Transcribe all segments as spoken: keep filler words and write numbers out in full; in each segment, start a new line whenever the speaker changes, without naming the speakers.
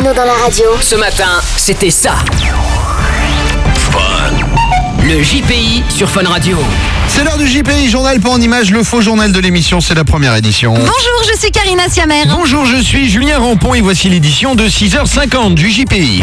techno dans la radio.
Ce matin, c'était ça. Le J P I sur Fun Radio.
C'est l'heure du J P I, journal pas en images, le faux journal de l'émission, c'est la première édition.
Bonjour, je suis Karina Siamer.
Bonjour, je suis Julien Rampon et voici l'édition de six heures cinquante du J P I.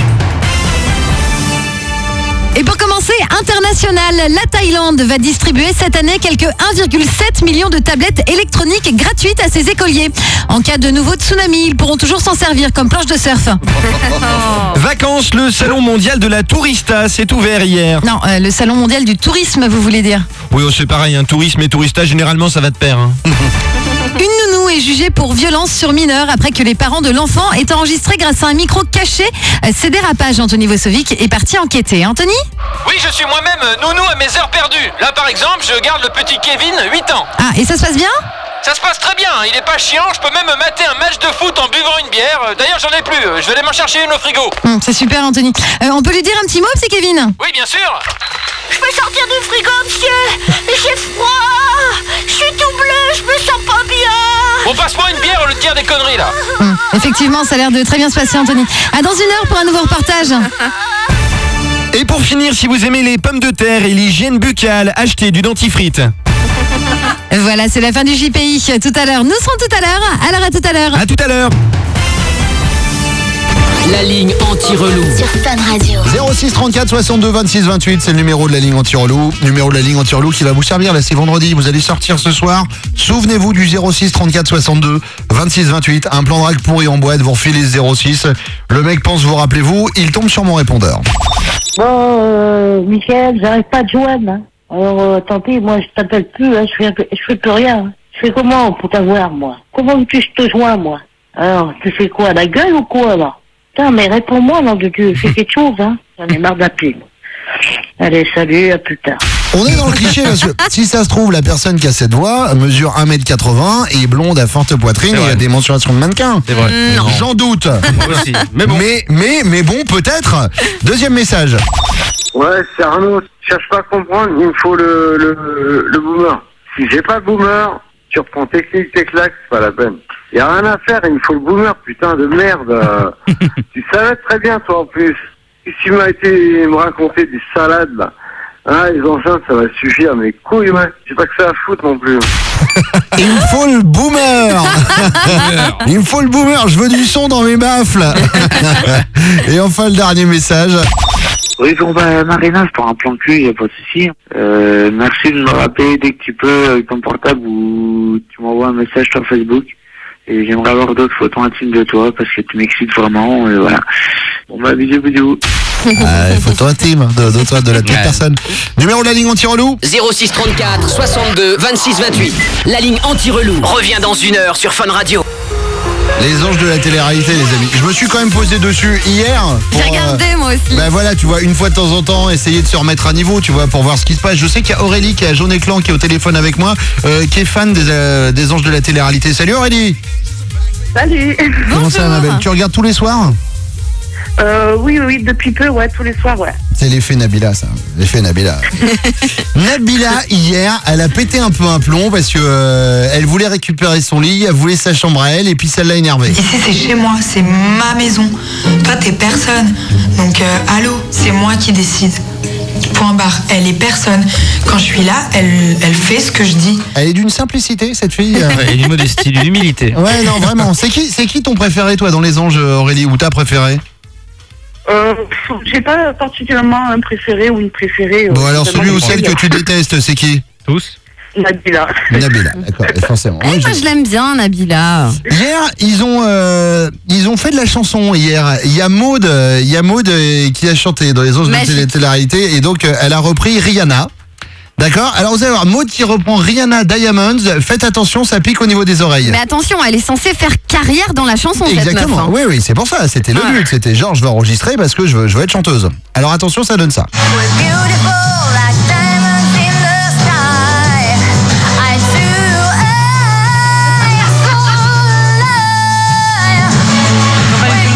Et pour commencer, international, la Thaïlande va distribuer cette année quelques un virgule sept million de tablettes électroniques gratuites à ses écoliers. En cas de nouveau tsunami, ils pourront toujours s'en servir comme planche de surf.
Vacances, le salon mondial de la tourista s'est ouvert hier.
Non, euh, le salon mondial du tourisme, vous voulez dire?
Oui, oh, c'est pareil, un tourisme et tourista, généralement ça va de pair. Hein.
Une nounou est jugée pour violence sur mineur après que les parents de l'enfant aient enregistré grâce à un micro caché ses dérapages. Anthony Vosovic est parti enquêter. Anthony?
Oui, je suis moi-même nounou à mes heures perdues. Là, par exemple, je garde le petit Kevin, huit ans.
Ah, et ça se passe bien?
Ça se passe très bien, il est pas chiant, je peux même mater un match de foot en buvant une bière. D'ailleurs, j'en ai plus, je vais aller m'en chercher une au frigo.
Hum, c'est super, Anthony. Euh, on peut lui dire un petit mot, c'est Kevin?
Oui, bien sûr.
Je peux sortir du frigo, monsieur? J'ai froid, je suis tout bleu, je me sens pas bien.
Bon, passe-moi une bière au lieu de dire des conneries, là.
Hum, effectivement, ça a l'air de très bien se passer, Anthony. À dans une heure pour un nouveau reportage.
Et pour finir, si vous aimez les pommes de terre et l'hygiène buccale, achetez du dentifrice.
Voilà, c'est la fin du J P I. Tout à l'heure, nous serons tout à l'heure. Alors à tout à l'heure.
À tout à l'heure.
La ligne anti-relou.
Sur Fun Radio.
zéro six trente-quatre soixante-deux vingt-six vingt-huit, c'est le numéro de la ligne anti-relou. Numéro de la ligne anti-relou qui va vous servir. Là, c'est vendredi, vous allez sortir ce soir. Souvenez-vous du zéro six trente-quatre soixante-deux vingt-six vingt-huit. Un plan drague pourri en boîte, vous refilez ce zéro six. Le mec pense vous rappelez-vous, il tombe sur mon répondeur.
Bon, euh, Michael, j'arrive pas à te joindre. Hein. Alors, euh, tant pis, moi, je t'appelle plus, hein, je fais, je fais plus rien. Je fais comment pour t'avoir, moi? Comment veux-tu que je te joins, moi? Alors, tu fais quoi, la gueule ou quoi, là? Putain, mais réponds-moi, nom de Dieu, fais quelque chose, hein. J'en ai marre d'appeler. Allez, salut, à plus tard.
On est dans le cliché, parce que si ça se trouve, la personne qui a cette voix mesure un mètre quatre-vingts, est blonde à forte poitrine et a des mensurations de mannequin.
C'est vrai.
Non. J'en doute.
Moi aussi. Mais bon.
Mais, mais, mais bon, peut-être. Deuxième message.
Ouais, c'est Arnaud. Je cherche pas à comprendre, il me faut le, le, le boomer. Si j'ai pas le boomer, tu reprends technique, tes claques, c'est pas la peine. Y a rien à faire, il me faut le boomer, putain de merde. Tu savais très bien, toi, en plus. Si tu m'as été me raconter des salades, là. Ah, les enceintes, ça va suffire, mais couilles, ouais. J'ai pas que ça à foutre non plus.
Il me faut le boomer. Il me faut le boomer, je veux du son dans mes baffles. Et enfin, le dernier message.
Oui, bon, bah, Marina, c'est pour un plan cul, y a pas de souci. Euh, merci de me rappeler dès que tu peux avec ton portable ou tu m'envoies un message sur Facebook. Et j'aimerais avoir d'autres photos intimes de toi parce que tu m'excites vraiment, et voilà. Bon, bah, bisous, bisous.
Ah, photo intime de, de toi, de la toute
Ouais.
personne. Numéro de la ligne anti-relou.
zéro six trente-quatre soixante-deux vingt-six vingt-huit. La ligne anti-relou revient dans une heure sur Fun Radio.
Les anges de la télé-réalité, les amis. Je me suis quand même posé dessus hier. pour,
J'ai regardé,
euh,
moi aussi.
Ben voilà, tu vois, une fois de temps en temps, essayer de se remettre à niveau, tu vois, pour voir ce qui se passe. Je sais qu'il y a Aurélie qui est à Jaune Éclan, qui est au téléphone avec moi, euh, qui est fan des, euh, des anges de la télé-réalité. Salut Aurélie.
Salut.
Comment ça, ma belle? Tu regardes tous les soirs?
Euh, oui, oui, depuis peu, ouais, tous les soirs, ouais.
C'est l'effet Nabila, ça. L'effet Nabila. Nabila, hier, elle a pété un peu un plomb parce que euh, elle voulait récupérer son lit, elle voulait sa chambre à elle, et puis ça l'a énervée.
Ici, c'est chez moi, c'est ma maison. Toi, t'es personne. Donc, euh, allô, c'est moi qui décide. Point barre. Elle est personne. Quand je suis là, elle, elle fait ce que je dis.
Elle est d'une simplicité, cette fille.
Ouais, et d'une modestie, d'une humilité.
Ouais, non, vraiment. C'est qui, c'est qui ton préféré, toi, dans les anges, Aurélie, ou ta préférée?
Euh, j'ai pas particulièrement un préféré ou une préférée.
Bon, alors celui ou celle que tu détestes, c'est qui?
Tous.
Nabila.
Nabila, d'accord, forcément.
Eh,
Ouais,
moi,
je-
je l'aime bien, Nabila.
Hier, ils ont, euh, ils ont fait de la chanson hier. Il y a Maud, euh, il y a Maud euh, qui a chanté dans les anges de la
Magique.
télé- télé-réalité, et donc euh, elle a repris Rihanna. D'accord? Alors vous allez voir, Maud qui reprend Rihanna Diamonds. Faites attention, ça pique au niveau des oreilles.
Mais attention, elle est censée faire carrière dans la chanson, cette meuf.
Exactement.
hein.
Oui, oui, c'est pour ça. C'était le
Ouais.
but. C'était genre, je vais enregistrer parce que je veux, je veux être chanteuse. Alors attention, ça donne ça.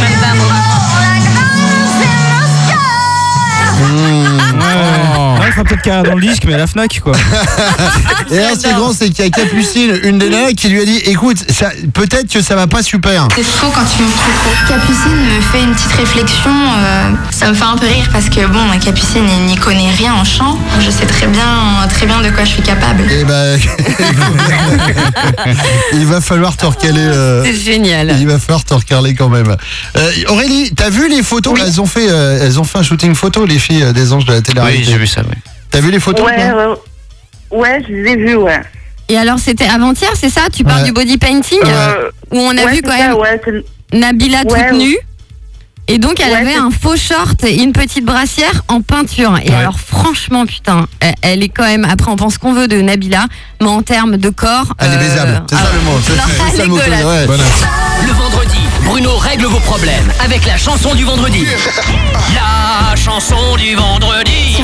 Ouais, il faudra peut-être
vodka dans le disque, mais à la Fnac, quoi.
Et là, ce qui est grand, c'est qu'il y a Capucine, une des nanas, qui lui a dit, écoute, ça, peut-être que ça va pas super.
C'est faux quand tu me trouves. Capucine me fait une petite réflexion, euh, ça me fait un peu rire parce que bon, Capucine il n'y connaît rien en chant. Je sais très bien, très bien de quoi je suis capable.
Et ben, il va falloir te recaler. Euh,
C'est génial.
Il va falloir te recaler quand même. Euh, Aurélie, t'as vu les photos?
Oui.
Elles ont fait, euh, elles ont fait un shooting photo, les filles euh, des anges de la télé-réalité.
Oui, j'ai vu ça, oui.
T'as vu les photos?
Ouais,
toi
ouais, ouais, je les ai vus, ouais.
Et alors, c'était avant-hier, c'est ça? Tu parles
Ouais.
du body painting
Euh,
où on a
ouais,
vu quand
c'est ça,
même
ouais, c'est-
Nabila toute
Ouais,
nue. Et donc, elle
Ouais,
avait
c'est-
un faux short et une petite brassière en peinture. Et
Ouais.
alors, franchement, putain, elle, elle est quand même, après, on pense qu'on veut de Nabila, mais en termes de corps.
Elle est
euh,
baisable. C'est ça
ah,
le mot. C'est
non,
c'est ça le mot. que-
dégueulasse.
ouais.
Bonne
Le vendredi, Bruno règle vos problèmes avec la chanson du vendredi. La chanson du vendredi.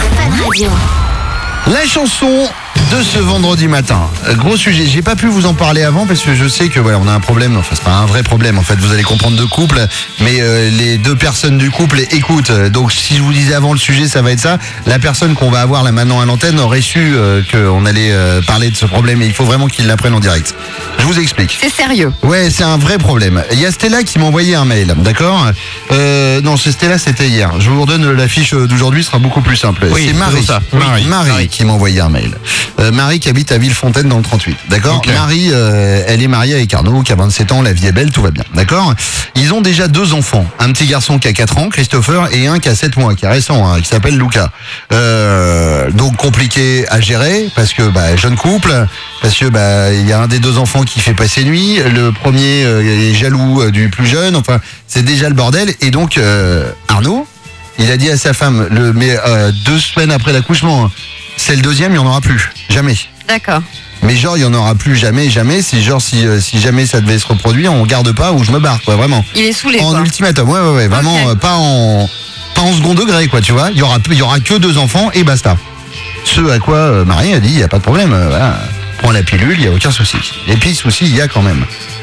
La chanson de ce vendredi matin. Euh, Gros sujet, j'ai pas pu vous en parler avant parce que je sais que voilà, on a un problème, enfin c'est pas un vrai problème en fait, vous allez comprendre deux couples, mais euh, les deux personnes du couple écoutent. Donc si je vous disais avant le sujet, ça va être ça. La personne qu'on va avoir là maintenant à l'antenne aurait su euh, qu'on allait euh, parler de ce problème et il faut vraiment qu'il l'apprenne en direct. Je vous explique.
C'est sérieux.
Ouais, c'est un vrai problème. Il y a Stella qui m'a envoyé un mail, d'accord euh, Non, c'est Stella, c'était hier. Je vous redonne l'affiche d'aujourd'hui, ce sera beaucoup plus simple.
Oui,
c'est Marie.
faisons ça.
Oui,
Marie.
Marie,
Marie.
qui m'a envoyé un mail. Euh, Marie qui habite à Villefontaine dans le trente-huit, d'accord
Ok.
Marie, euh, elle est mariée avec Arnaud qui a vingt-sept ans, la vie est belle, tout va bien, d'accord Ils ont déjà deux enfants, un petit garçon qui a quatre ans, Christopher, et un qui a sept mois, qui est récent, hein, qui s'appelle Lucas. Euh, donc compliqué à gérer parce que bah, jeune couple, parce que bah il y a un des deux enfants qui fait passer nuit, le premier euh, est jaloux euh, du plus jeune, enfin c'est déjà le bordel, et donc euh, Arnaud, il a dit à sa femme, le, mais euh, deux semaines après l'accouchement, hein, c'est le deuxième, il n'y en aura plus, jamais.
D'accord.
Mais genre, il n'y en aura plus jamais, jamais. C'est genre, si, euh, si jamais ça devait se reproduire, on garde pas ou je me barre, quoi, vraiment.
Il est saoulé,
En
quoi.
ultimatum, ouais, ouais, ouais, vraiment,
Ok.
euh, pas en, pas en second degré, quoi, tu vois. Il y aura, il y aura que deux enfants et basta. Ce à quoi euh, Marie a dit, il n'y a pas de problème, euh, voilà. Prends la pilule, il n'y a aucun souci. Et puis, souci, il y a quand même.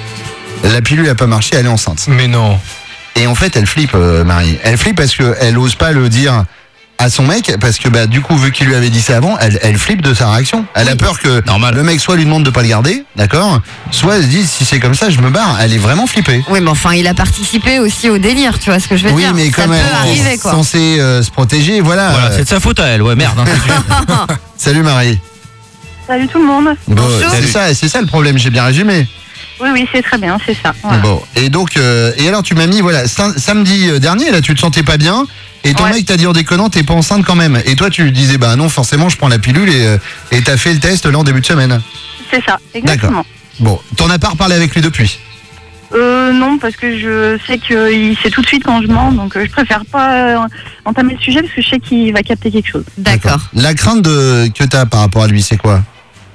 La pilule n'a pas marché, elle est enceinte.
Mais non.
Et en fait, elle flippe, euh, Marie. Elle flippe parce qu'elle n'ose pas le dire à son mec, parce que bah du coup, vu qu'il lui avait dit ça avant, elle, elle flippe de sa réaction. Elle a peur que
Normal.
le mec soit lui demande de pas le garder, d'accord, soit elle se dit si c'est comme ça, je me barre. Elle est vraiment flippée.
Oui, mais enfin, il a participé aussi au délire, tu vois ce que je veux
Oui,
dire.
mais
ça
comme
peut
elle
arriver,
est
quoi.
censée euh, se protéger, voilà.
Voilà,
Euh,
c'est de sa faute à elle, ouais, merde. hein.
Salut Marie.
Salut tout le monde.
Bon,
Bonjour.
c'est ça, c'est ça le problème. J'ai bien résumé.
Oui, oui, c'est très bien, c'est ça. Voilà.
Bon, et donc, euh, et alors tu m'as mis, voilà, sam- samedi dernier, là, tu te sentais pas bien, et ton
Ouais.
mec t'a dit en déconnant, t'es pas enceinte quand même. Et toi, tu disais, bah non, forcément, je prends la pilule, et euh, et t'as fait le test là en début de semaine.
C'est ça, exactement.
Bon, t'en as pas reparlé avec lui depuis.
Euh, non, parce que je sais qu'il sait tout de suite quand je mens, donc euh, je préfère pas euh, entamer le sujet parce que je sais qu'il va capter quelque chose.
D'accord.
La crainte de, que t'as par rapport à lui, c'est quoi?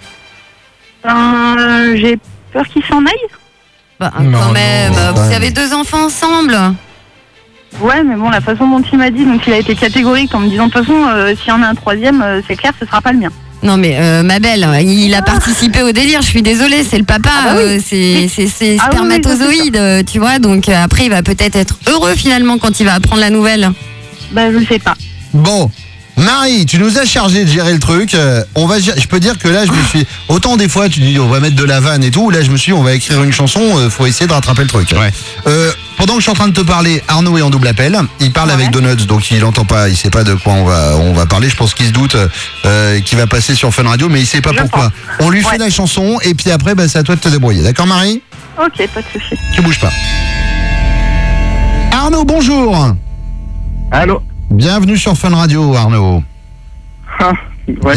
Euh, J'ai peur qu'il s'en aille.
Bah,
Non,
quand
non,
même,
non,
vous
ouais.
avez deux enfants ensemble.
Ouais, mais bon, la façon dont il m'a dit, donc il a été catégorique en me disant de toute façon, euh, s'il y en a un troisième, euh, c'est clair, ce sera pas le mien.
Non mais euh, ma belle, il a participé au délire, je suis désolée, c'est le papa,
Ah bah oui.
euh, c'est c'est- c'est
Ah oui, oui,
spermatozoïde, euh, tu vois, donc euh, après il va peut-être être heureux finalement quand il va apprendre la nouvelle.
Bah, je sais pas.
Bon, Marie, tu nous as chargé de gérer le truc. Euh, on va, gé- je peux dire que là, je me suis. Autant des fois, tu dis, on va mettre de la vanne et tout. Là, je me suis, dit, on va écrire une chanson. euh, faut essayer de rattraper le truc.
Ouais.
Euh, pendant que je suis en train de te parler, Arnaud est en double appel. Il parle
Ouais.
avec Donuts, donc il entend pas, il sait pas de quoi on va, on va parler. Je pense qu'il se doute euh, qu'il va passer sur Fun Radio, mais il sait pas
Je
pourquoi. On lui fait
Ouais.
la chanson et puis après, bah, c'est à toi de te débrouiller. D'accord, Marie?
Ok, pas de souci.
Tu bouges pas. Arnaud, bonjour.
Allô?
Bienvenue sur Fun Radio, Arnaud.
Ah, ouais.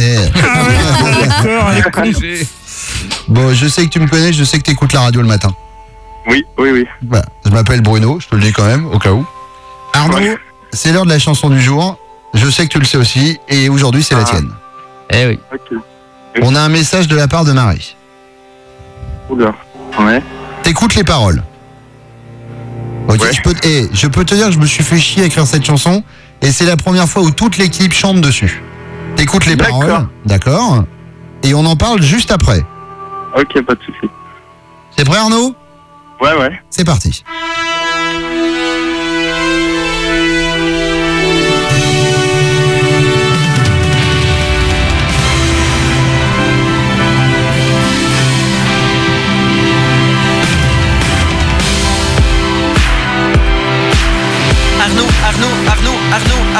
Eh. Bon, je sais que tu me connais, je sais que tu écoutes la radio le matin.
Oui, oui, oui.
Voilà. Je m'appelle Bruno, je te le dis quand même, au cas où. Arnaud,
Ouais.
c'est l'heure de la chanson du jour. Je sais que tu le sais aussi, et aujourd'hui c'est la
Ah.
tienne.
Eh oui.
Ok.
On a un message de la part de Marie.
Oula. Ouais.
T'écoutes les paroles. Ok,
Ouais.
je, peux, eh, je peux te dire que je me suis fait chier à écrire cette chanson, et c'est la première fois où toute l'équipe chante dessus. T'écoutes les
D'accord.
paroles, d'accord, et on en parle juste après.
Ok, pas de souci.
C'est prêt, Arnaud?
Ouais, ouais.
C'est parti.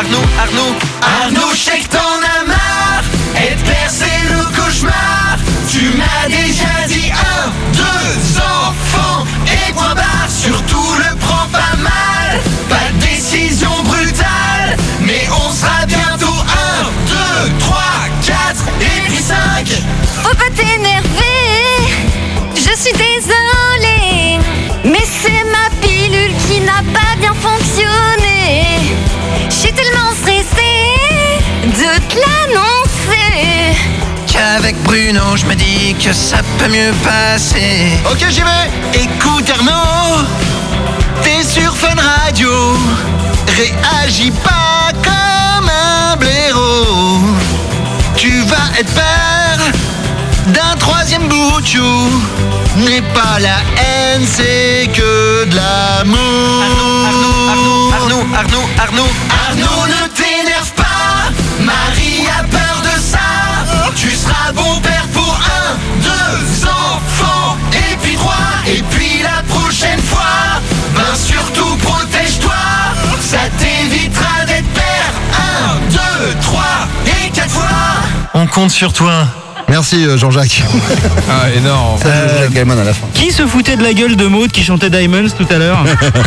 Arnaud, Arnaud, Arnaud, je sais que t'en as marre. Être père c'est le cauchemar. Tu m'as déjà dit un, deux enfants et point barre. Surtout le prends pas mal. Pas de décision brutale, mais on sera bientôt un, deux, trois, quatre et puis cinq.
Faut pas t'énerver, je suis désolée, mais c'est ma pilule qui n'a pas bien fonctionné. Je suis tellement stressée de te l'annoncer
qu'avec Bruno, je me dis que ça peut mieux passer. Ok, j'y vais. Écoute Arnaud, t'es sur Fun Radio. Réagis pas comme un blaireau. Tu vas être père d'un troisième bout de chou. N'est pas la haine, c'est que de l'amour. Arnaud, Arnaud, Arnaud, Arnaud, Arnaud, Arnaud, ne t'énerve pas. Marie a peur de ça. Tu seras bon père pour un, deux enfants et puis trois. Et puis la prochaine fois, ben surtout protège-toi. Ça t'évitera d'être père un, deux, trois et quatre fois. On compte sur toi.
Merci euh, Jean-Jacques.
Ah, énorme.
Ça, euh, Jacques Gaillman à la fin.
Qui se foutait de la gueule de Maud qui chantait Diamonds tout à l'heure?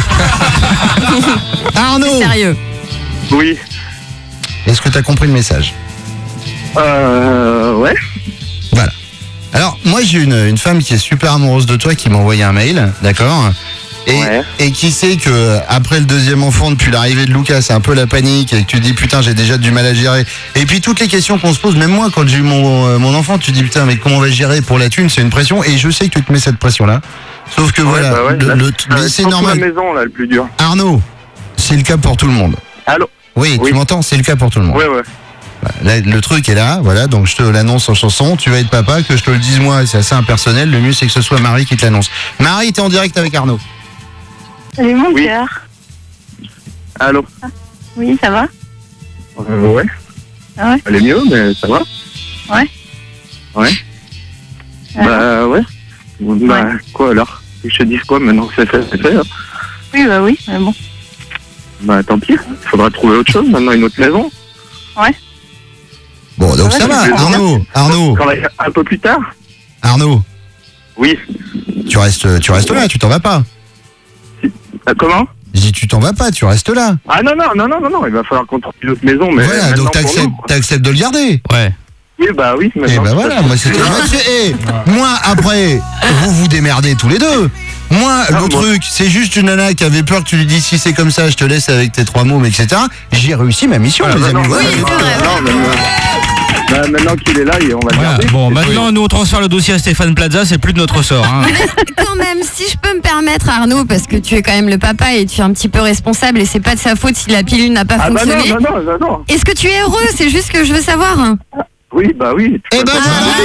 Arnaud.
Sérieux.
Oui.
Est-ce que tu as compris le message?
Euh... Ouais.
Voilà. Alors, moi, j'ai une, une femme qui est super amoureuse de toi qui m'a envoyé un mail, d'accord? Et,
ouais.
et qui sait que après le deuxième enfant, depuis l'arrivée de Lucas, c'est un peu la panique et que tu te dis putain, j'ai déjà du mal à gérer. Et puis toutes les questions qu'on se pose, même moi, quand j'ai eu mon, euh, mon enfant, tu te dis putain, mais comment on va gérer pour la thune? C'est une pression et je sais que tu te mets cette pression-là. Sauf que
ouais,
voilà,
bah ouais,
le,
là,
le,
là,
mais c'est normal.
la maison, là, le plus dur.
Arnaud, c'est le cas pour tout le monde.
Allô?
Oui,
oui.
Tu m'entends? C'est le cas pour tout le monde.
Ouais, ouais.
Là, le truc est là, voilà, donc je te l'annonce en chanson, tu vas être papa, que je te le dise moi, c'est assez impersonnel, le mieux c'est que ce soit Marie qui te l'annonce. Marie, t'es en direct avec Arnaud.
Salut mon
oui.
cœur.
Allô?
Oui, ça va?
euh, Ouais.
Ah ouais?
Elle est mieux, mais ça va?
Ouais.
Ouais.
Ah.
Bah ouais. Bah
ouais.
Quoi alors? Je te dis quoi maintenant que c'est fait, c'est fait. Hein.
Oui, bah oui, mais bon.
Bah tant pis, il faudra trouver autre chose, maintenant une autre maison.
Ouais.
Bon, donc
ouais,
ça va, Arnaud, Arnaud.
Un peu plus tard?
Autre
Oui.
Tu restes, tu restes là, tu t'en vas pas.
Euh, comment?
Je dis, tu t'en vas pas, tu restes là.
Ah non, non, non, non, non, non, il va falloir qu'on trouve une autre maison, mais.
Voilà, donc t'acceptes, t'acceptes de le garder.
Ouais.
Oui, bah oui,
Et bah voilà, moi c'était. Et moi après, vous vous démerdez tous les deux. Moi,
non,
le
moi...
truc, c'est juste une nana qui avait peur que tu lui dises si c'est comme ça, je te laisse avec tes trois mômes, et cetera. J'ai réussi ma mission,
ah,
les
bah
amis.
Non,
voilà.
oui, non, non, non, bah, maintenant qu'il est là, on va le
voilà.
garder.
Bon, maintenant, nous on transfère le dossier à Stéphane Plaza, c'est plus de notre sort. Hein.
Quand même, si je peux me permettre, Arnaud, parce que tu es quand même le papa et tu es un petit peu responsable et c'est pas de sa faute si la pilule n'a pas
ah
fonctionné.
Bah non, non, non, non.
Est-ce que tu es heureux? C'est juste que je veux savoir.
Oui, bah oui.
Eh ben,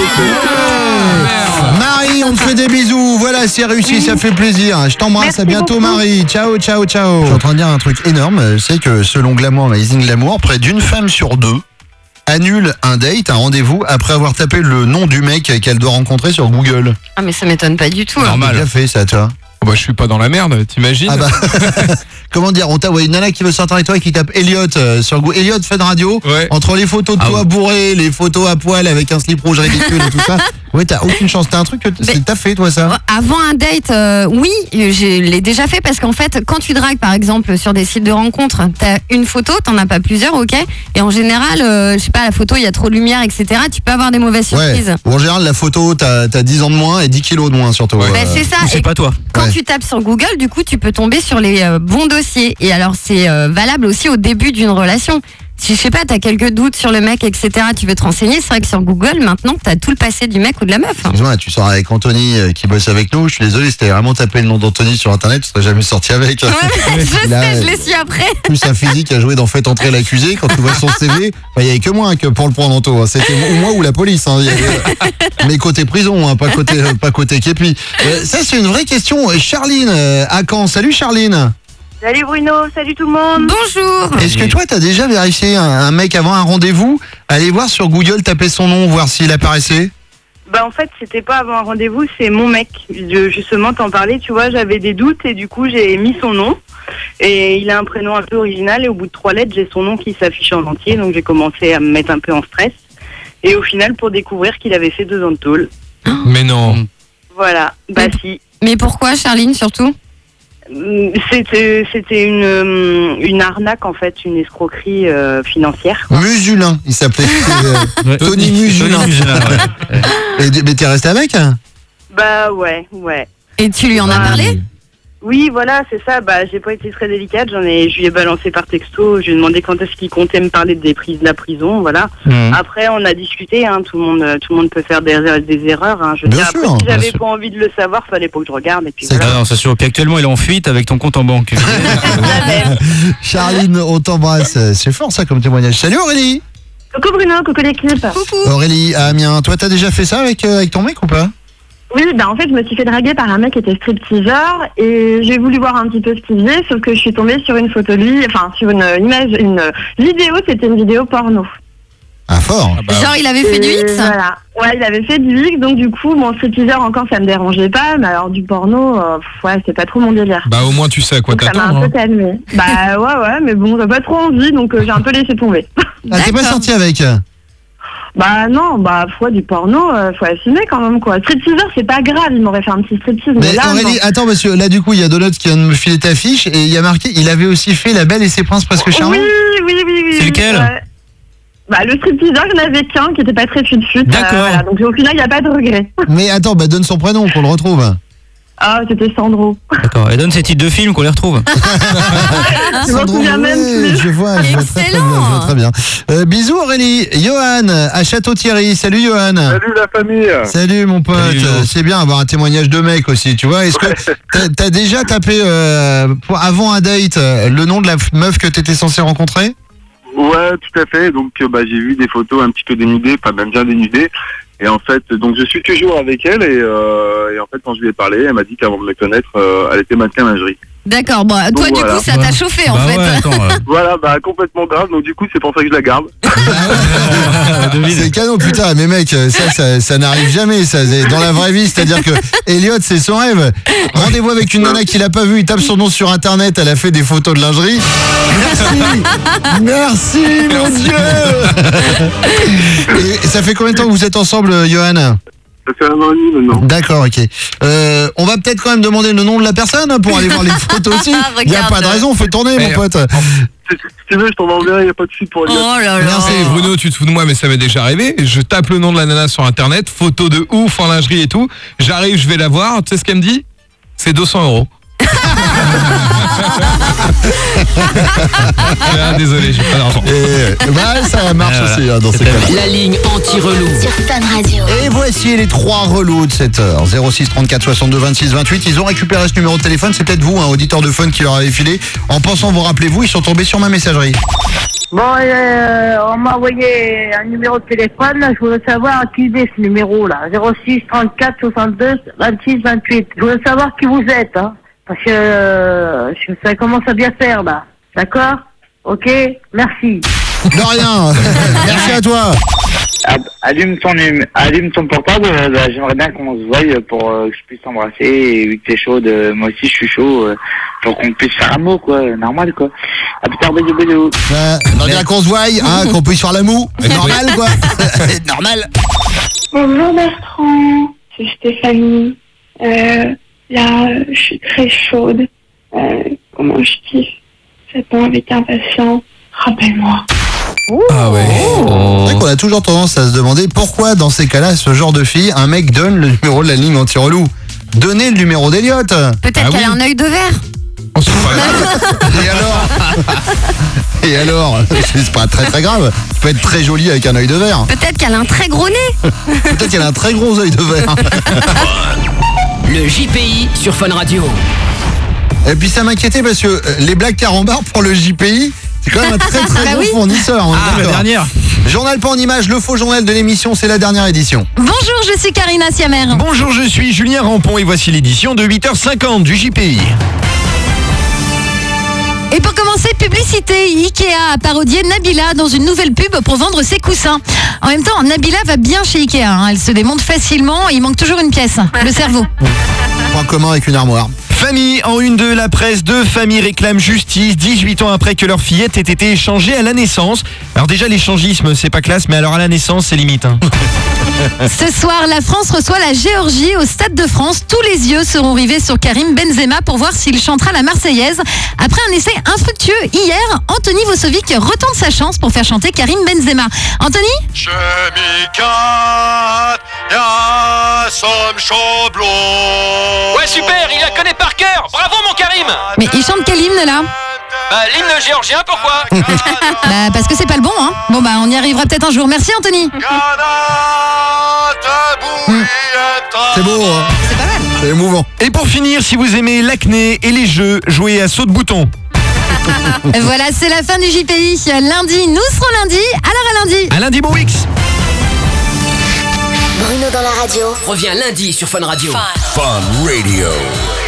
ah, Marie, on te fait des bisous. Voilà, c'est réussi, oui. Ça fait plaisir. Je t'embrasse. Merci à bientôt, beaucoup. Marie. Ciao, ciao, ciao. Je suis en train de dire un truc énorme. C'est que selon Glamour Amazing Glamour, près d'une femme sur deux annule un date, un rendez-vous, après avoir tapé le nom du mec qu'elle doit rencontrer sur Google.
Ah, mais ça m'étonne pas du tout.
Normal. T'as déjà fait ça, toi?
Oh bah, je suis pas dans la merde, t'imagines?
Ah bah, comment dire, on t'a ouais, une nana qui veut sortir avec toi et qui tape Elliot euh, sur Google. Elliot Fun Radio. Ouais. Entre les photos de ah toi ouais. bourré, les photos à poil avec un slip rouge ridicule et tout ça. Ouais, t'as aucune chance. T'as un truc que t- t'as fait, toi, ça?
Avant un date, euh, oui, je l'ai déjà fait parce qu'en fait, quand tu dragues, par exemple, sur des sites de rencontres, t'as une photo, t'en as pas plusieurs, ok? Et en général, euh, je sais pas, la photo, il y a trop de lumière, et cetera. Tu peux avoir des mauvaises surprises.
Ouais. Ou en général, la photo, t'as, t'as dix ans de moins et dix kilos de moins, surtout.
Ouais. Bah, c'est ça.
C'est
et
pas toi.
Quand
ouais.
tu tapes sur Google, du coup, tu peux tomber sur les euh, bons dossiers. Et alors, c'est euh, valable aussi au début d'une relation. Si, je sais pas, t'as quelques doutes sur le mec, et cetera, tu veux te renseigner, c'est vrai que sur Google, maintenant, t'as tout le passé du mec ou de la meuf.
Excuse-moi, tu sors avec Anthony euh, qui bosse avec nous, je suis désolé, si t'avais vraiment tapé le nom d'Anthony sur Internet, tu serais jamais sorti avec.
Ouais, mais je
Là,
sais, je l'ai su après.
Plus un physique à jouer dans Faites entrer l'accusé, quand tu vois son C V, il n'y avait que moi que pour le prendre en taux. C'était moi ou la police. Hein. Il y avait, mais côté prison, hein, pas côté, pas côté képi. Euh, ça, c'est une vraie question. Charline, euh, à Caen. Salut Charline.
Salut Bruno, salut tout le monde.
Bonjour.
Est-ce que toi, t'as déjà vérifié un, un mec avant un rendez-vous? Aller voir sur Google, taper son nom, voir s'il apparaissait?
Bah en fait, c'était pas avant un rendez-vous, c'est mon mec. Je, justement, t'en parlais, tu vois, j'avais des doutes et du coup, j'ai mis son nom. Et il a un prénom un peu original et au bout de trois lettres, j'ai son nom qui s'affiche en entier. Donc j'ai commencé à me mettre un peu en stress. Et au final, pour découvrir qu'il avait fait deux ans de tôle.
Mais non.
Voilà, bah mais, si.
Mais pourquoi, Charline, surtout ?
C'était, c'était une, une arnaque, en fait, une escroquerie euh, financière. Quoi.
Musulin, il s'appelait euh, Tony Musulin. Ouais. Et, mais t'es resté avec ?
Bah ouais, ouais.
Et tu lui en
bah,
as parlé ?
Oui, voilà, c'est ça. Bah, j'ai pas été très délicate. J'en ai, je lui ai balancé par texto. Je lui ai demandé quand est-ce qu'il comptait me parler des prises de la prison, voilà. Mmh. Après, on a discuté. Hein, tout le monde, tout le monde peut faire des, des erreurs. Hein. Je veux
bien
dire,
sûr,
après, si j'avais
sûr.
pas envie de le savoir, fallait pas que je regarde. Et puis
c'est
voilà.
non, c'est sûr. Puis actuellement, il est en fuite avec ton compte en banque.
Charline, on t'embrasse. C'est fort ça comme témoignage. Salut Aurélie.
Coucou Bruno, coucou l'équipe.
Coucou.
Aurélie à Amiens. Toi, t'as déjà fait ça avec euh, avec ton mec ou pas ?
Oui, bah en fait, je me suis fait draguer par un mec qui était stripteaseur et j'ai voulu voir un petit peu ce qu'il faisait, sauf que je suis tombée sur une photo de lui, enfin sur une image, une vidéo, c'était une vidéo porno.
Ah fort.
Ah bah, genre il avait fait et du X.
Voilà. Ouais, il avait fait du X, donc du coup, mon stripteaseur encore ça me dérangeait pas, mais alors du porno, euh, ouais, c'était pas trop mon délire.
Bah au moins tu sais à quoi
donc,
t'attendre.
Ça m'a un
hein.
peu calmé. Bah ouais, ouais, mais bon, j'ai pas trop envie, donc euh, j'ai un peu laissé tomber.
Ah, t'es pas sorti avec ?
Bah non, bah foi du porno, euh, faut assumer quand même quoi. Stripteaseur c'est pas grave, il m'aurait fait un petit striptease. Mais,
mais
là,
Aurélie,
non.
attends monsieur, là du coup il y a Donut qui vient de me filer ta fiche et il y a marqué, il avait aussi fait La Belle et ses Princes presque charmants.
Oui, oui, oui, oui.
C'est lequel ?
Ouais. Bah le stripteaseur, j'en avais qu'un qui était pas très fut-fut.
D'accord.
Euh, voilà, donc au final il y a pas de regret.
Mais attends, bah donne son prénom qu'on le retrouve.
Ah, c'était Sandro.
D'accord. Et donne ces titres de films qu'on les retrouve.
Je m'en souviens même plus.
Je vois, je vois très, très bien. Je vois très bien. Euh, bisous Aurélie. Johan à Château-Thierry. Salut Johan.
Salut la famille.
Salut mon pote.
Salut,
c'est bien avoir un témoignage de mec aussi, tu vois. Est-ce que t'as, t'as déjà tapé euh, pour, avant un date euh, le nom de la meuf que t'étais censé rencontrer ?
Ouais, tout à fait. Donc euh, bah, j'ai vu des photos un petit peu dénudées, pas même bien dénudées. Et en fait, donc je suis toujours avec elle et, euh, et en fait quand je lui ai parlé, elle m'a dit qu'avant de me connaître, euh, elle était mannequin lingerie.
D'accord, bon, toi
donc,
du
voilà.
coup ça t'a chauffé bah en fait.
Ouais, attends, ouais.
Voilà, bah complètement grave. Donc du coup c'est pour ça que je la garde.
C'est canon, putain, mais mec, ça, ça, ça n'arrive jamais, ça, c'est dans la vraie vie, c'est-à-dire que Elliot, c'est son rêve. Rendez-vous avec une nana qu'il a pas vue, il tape son nom sur internet, elle a fait des photos de lingerie. Merci, merci, mon Dieu. Et ça fait combien de temps que vous êtes ensemble, Johan ?
Ça fait un an et demi maintenant.
D'accord, ok. Euh, on va peut-être quand même demander le nom de la personne hein, pour aller voir les photos aussi. Il n'y a pas de raison, fais tourner, mon pote.
Si tu veux, je t'en enverrai, il n'y a pas de suite pour Elliot.
Oh là là.
Merci Bruno, tu te fous de moi, mais ça m'est déjà arrivé. Je tape le nom de la nana sur internet, photo de ouf en lingerie et tout. J'arrive, je vais la voir. Tu sais ce qu'elle me dit ? C'est deux cents euros. Ah, désolé, j'ai pas d'argent.
Et, bah, ça marche aussi hein, dans ces cas-là.
La ligne anti-relou.
Sur Fun Radio.
Et voici les trois relous de cette heure. zéro six trente-quatre soixante-deux vingt-six vingt-huit. Ils ont récupéré ce numéro de téléphone. C'est peut-être vous, un auditeur de Fun qui leur avait filé. En pensant vous rappelez-vous, ils sont tombés sur ma messagerie.
Bon, euh, on m'a envoyé un numéro de téléphone, là, je voulais savoir qui est ce numéro-là. zéro six trente-quatre soixante-deux vingt-six vingt-huit. Je voulais savoir qui vous êtes, hein. Parce que euh, ça commence à bien faire, là. D'accord ? Ok ? Merci.
De rien. Merci à toi.
Allume ton, num- allume ton portable, euh, bah, j'aimerais bien qu'on se voie pour euh, que je puisse t'embrasser et vu que t'es chaude, euh, moi aussi je suis chaud, euh, pour qu'on puisse faire un mot quoi, normal quoi. À plus tard, bisous bisous.
Euh, J'aimerais bien qu'on se voie, hein, qu'on puisse faire l'amour. Normal quoi. Normal.
Bonjour Bertrand, c'est Stéphanie. Euh, là, je suis très chaude. Euh, comment je kiffe. J'attends avec impatience. Rappelle-moi.
Ah ouais. C'est vrai qu'on a toujours tendance à se demander pourquoi dans ces cas-là, ce genre de fille, un mec donne le numéro de la ligne anti-relou. Donnez le numéro d'Elliot.
Peut-être
Ah
qu'elle
oui.
a un œil de verre.
Oh, c'est pas grave.
Et alors Et alors C'est pas très très grave. Tu peux être très jolie avec un œil de verre.
Peut-être qu'elle a un très gros nez.
Peut-être qu'elle a un très gros œil de verre.
Le J P I sur Fun Radio.
Et puis ça m'inquiétait parce que euh, les blagues carambars pour le J P I, c'est quand même un très très
Bah
gros
oui.
fournisseur. on est
Ah, la
d'accord.
dernière.
Journal pas en image, le faux journal de l'émission, c'est la dernière édition.
Bonjour, je suis Karina Siamer.
Bonjour, je suis Julien Rampon et voici l'édition de huit heures cinquante du J P I.
Et pour commencer, publicité. Ikea a parodié Nabila dans une nouvelle pub pour vendre ses coussins. En même temps, Nabila va bien chez Ikea. hein. Elle se démonte facilement. Il manque toujours une pièce, le cerveau.
Point commun avec une armoire.
Famille en une de la presse, deux familles réclament justice dix-huit ans après que leur fillette ait été échangée à la naissance. Alors déjà l'échangisme c'est pas classe, mais alors à la naissance c'est limite. Hein.
Ce soir, la France reçoit la Géorgie au Stade de France. Tous les yeux seront rivés sur Karim Benzema pour voir s'il chantera la Marseillaise. Après un essai infructueux hier, Anthony Vosovic retente sa chance pour faire chanter Karim Benzema. Anthony ?
Ouais super, il la connaît par cœur. Bravo mon Karim.
Mais il chante quel hymne là ?
Bah l'hymne géorgien, pourquoi?
Bah parce que c'est pas le bon hein. Bon bah on y arrivera peut-être un jour. Merci Anthony.
Mmh. C'est beau hein.
C'est pas mal.
C'est émouvant.
Et pour finir, si vous aimez l'acné et les jeux, jouez à saut de bouton.
Voilà, c'est la fin du J P I. Lundi, nous serons lundi. Alors à lundi.
À lundi, bon week.
Bruno dans la radio.
Reviens lundi sur Fun Radio.
Fun.
Fun Radio.